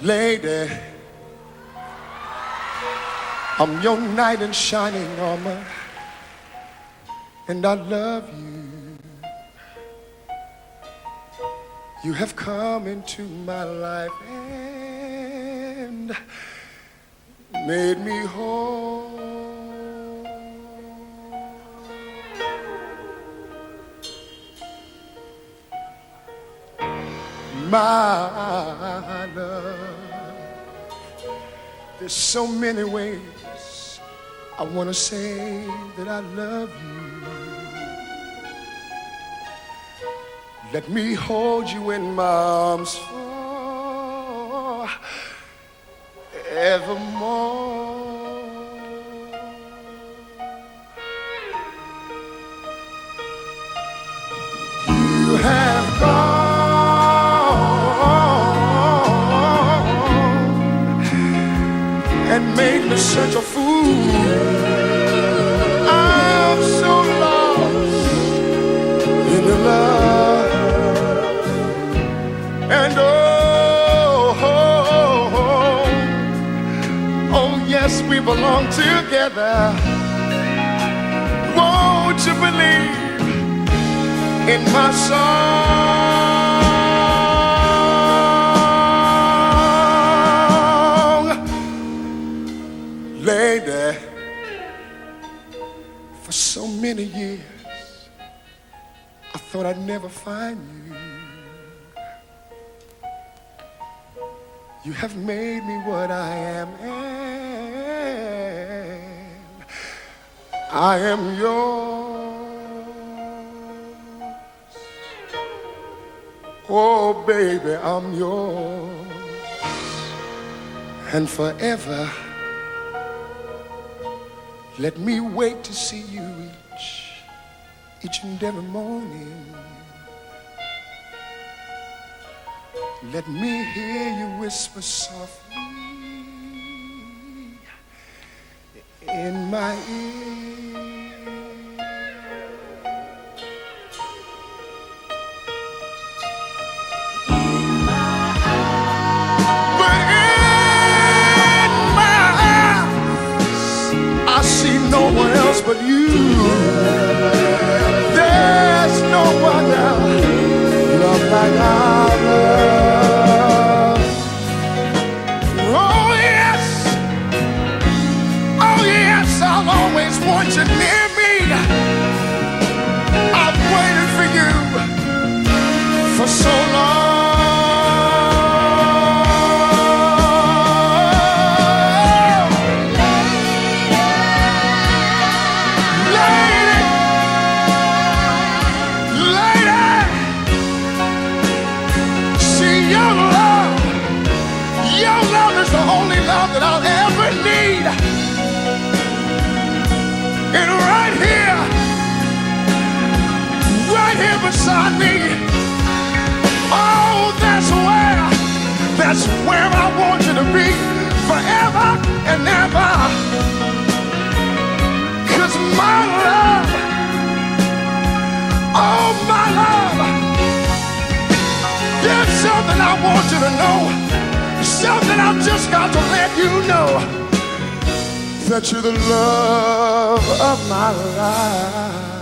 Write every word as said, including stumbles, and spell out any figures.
Lady, I'm your knight in shining armor, and I love you. You have come into my life and made me whole. My love, there's so many ways I want to say that I love you. Let me hold you in my arms forevermore. You have gone and made me such a fool. I'm so lost in your love. And oh, oh, oh, oh, yes, we belong together. Won't you believe in my song? Lady, for so many years I thought I'd never find you. You have made me what I am, and I am yours. Oh, baby, I'm yours, and forever. Let me wait to see you each, each and every morning. Let me hear you whisper softly in my ear. In my eyes, but in my eyes, I see no one else but you. There's no one else love like I love. I'll always want you near me. I've waited for you for so long. Lady, lady, see your love, your love is the only love that I'll ever need. And right here, right here beside me, oh, that's where, that's where I want you to be forever and ever. 'Cause my love, oh, my love, there's something I want you to know, something I've just got to let you know. That you're the love of my life.